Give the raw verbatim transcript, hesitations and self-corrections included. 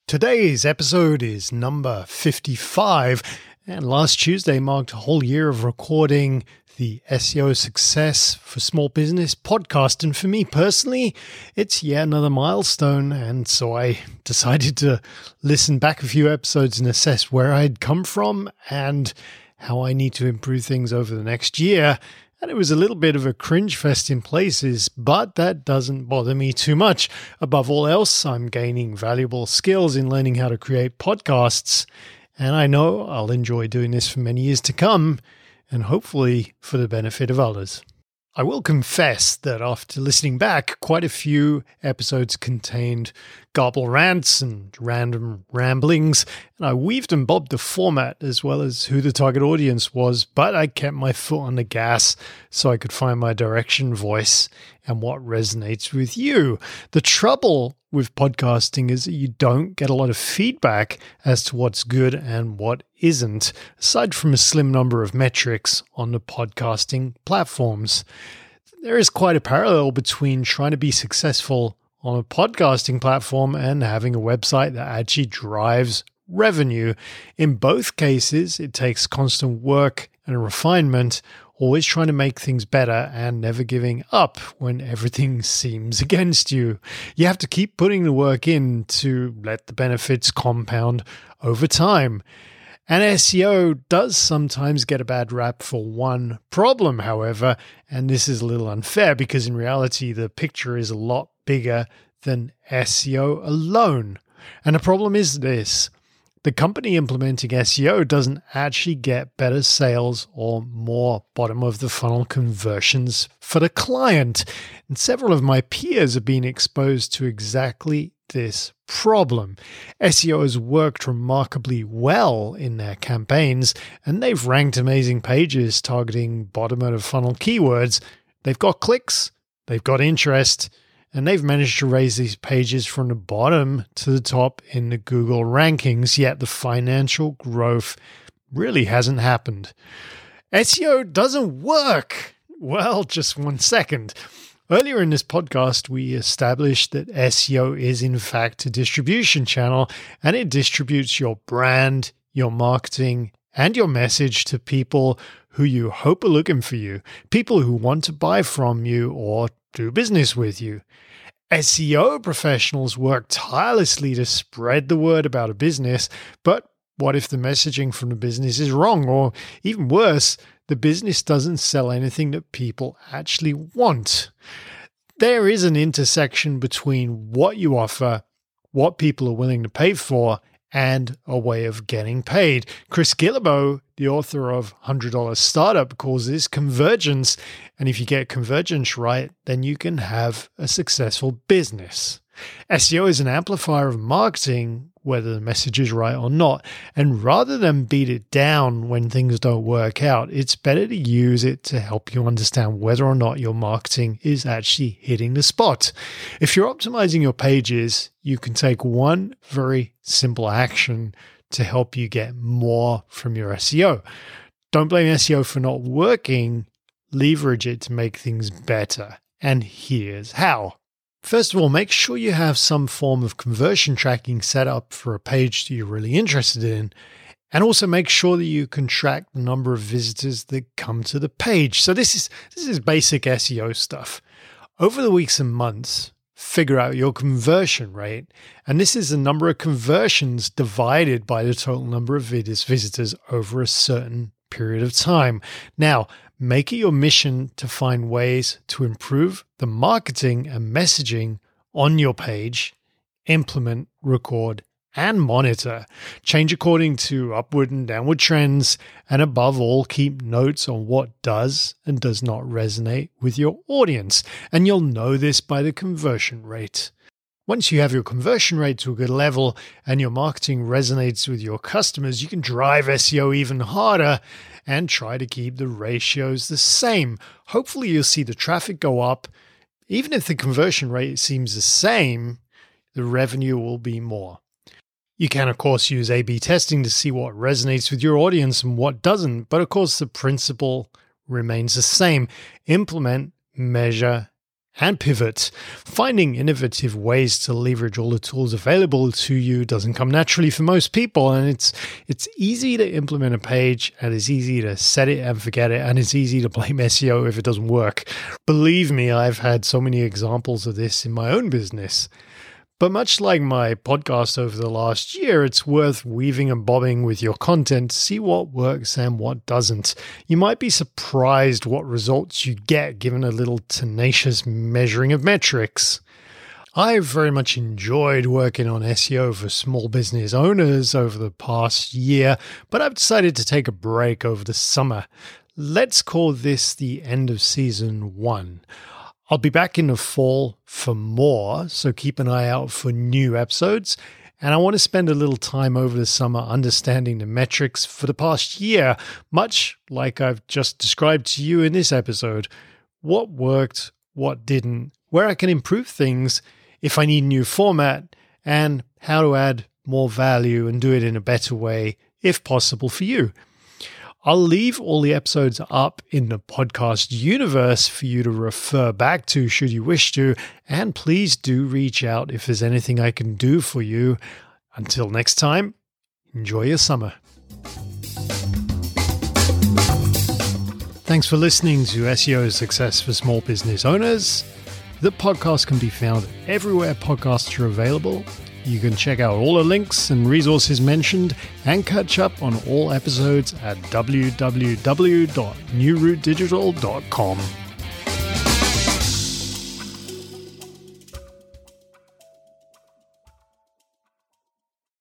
Today's episode is number fifty-five, and last Tuesday marked a whole year of recording the S E O Success for Small Business podcast. And for me personally, it's yet another milestone. And so I decided to listen back a few episodes and assess where I'd come from and how I need to improve things over the next year. And it was a little bit of a cringe fest in places, but that doesn't bother me too much. Above all else, I'm gaining valuable skills in learning how to create podcasts, and I know I'll enjoy doing this for many years to come, and hopefully for the benefit of others. I will confess that after listening back, quite a few episodes contained garble rants and random ramblings, and I weaved and bobbed the format as well as who the target audience was, but I kept my foot on the gas so I could find my direction, voice, and what resonates with you. The trouble with podcasting is that you don't get a lot of feedback as to what's good and what isn't, aside from a slim number of metrics on the podcasting platforms. There is quite a parallel between trying to be successful on a podcasting platform and having a website that actually drives revenue. In both cases, it takes constant work and refinement, always trying to make things better and never giving up when everything seems against you. You have to keep putting the work in to let the benefits compound over time. And S E O does sometimes get a bad rap for one problem, however, and this is a little unfair because in reality, the picture is a lot bigger than S E O alone. And the problem is this: the company implementing S E O doesn't actually get better sales or more bottom of the funnel conversions for the client. And several of my peers have been exposed to exactly this problem. S E O has worked remarkably well in their campaigns, and they've ranked amazing pages targeting bottom of the funnel keywords. They've got clicks, they've got interest, and they've managed to raise these pages from the bottom to the top in the Google rankings, yet the financial growth really hasn't happened. S E O doesn't work. Well, just one second. Earlier in this podcast, we established that S E O is in fact a distribution channel, and it distributes your brand, your marketing, and your message to people who you hope are looking for you, people who want to buy from you or do business with you. S E O professionals work tirelessly to spread the word about a business, but what if the messaging from the business is wrong? Or even worse, the business doesn't sell anything that people actually want. There is an intersection between what you offer, what people are willing to pay for, and a way of getting paid. Chris Guillebeau, the author of one hundred dollars Startup, calls this convergence. And if you get convergence right, then you can have a successful business. S E O is an amplifier of marketing, whether the message is right or not. And rather than beat it down when things don't work out, it's better to use it to help you understand whether or not your marketing is actually hitting the spot. If you're optimizing your pages, you can take one very simple action to help you get more from your S E O. Don't blame S E O for not working. Leverage it to make things better. And here's how. First of all, make sure you have some form of conversion tracking set up for a page that you're really interested in. And also make sure that you can track the number of visitors that come to the page. So this is this is basic S E O stuff. Over the weeks and months, figure out your conversion rate. And this is the number of conversions divided by the total number of visitors over a certain period of time. Now, make it your mission to find ways to improve the marketing and messaging on your page, implement, record, and monitor. Change according to upward and downward trends, and above all, keep notes on what does and does not resonate with your audience. And you'll know this by the conversion rate. Once you have your conversion rate to a good level and your marketing resonates with your customers, you can drive S E O even harder and try to keep the ratios the same. Hopefully you'll see the traffic go up. Even if the conversion rate seems the same, the revenue will be more. You can, of course, use A B testing to see what resonates with your audience and what doesn't, but of course the principle remains the same. Implement, measure, and pivot. Finding innovative ways to leverage all the tools available to you doesn't come naturally for most people, and it's it's easy to implement a page, and it's easy to set it and forget it, and it's easy to blame S E O if it doesn't work. Believe me, I've had so many examples of this in my own business. But much like my podcast over the last year, it's worth weaving and bobbing with your content to see what works and what doesn't. You might be surprised what results you get given a little tenacious measuring of metrics. I've very much enjoyed working on S E O for small business owners over the past year, but I've decided to take a break over the summer. Let's call this the end of season one. I'll be back in the fall for more, so keep an eye out for new episodes. And I want to spend a little time over the summer understanding the metrics for the past year, much like I've just described to you in this episode. What worked, what didn't, where I can improve things, if I need a new format, and how to add more value and do it in a better way, if possible for you. I'll leave all the episodes up in the podcast universe for you to refer back to should you wish to, and please do reach out if there's anything I can do for you. Until next time, enjoy your summer. Thanks for listening to S E O Success for Small Business Owners. The podcast can be found everywhere podcasts are available. You can check out all the links and resources mentioned and catch up on all episodes at w w w dot new root digital dot com.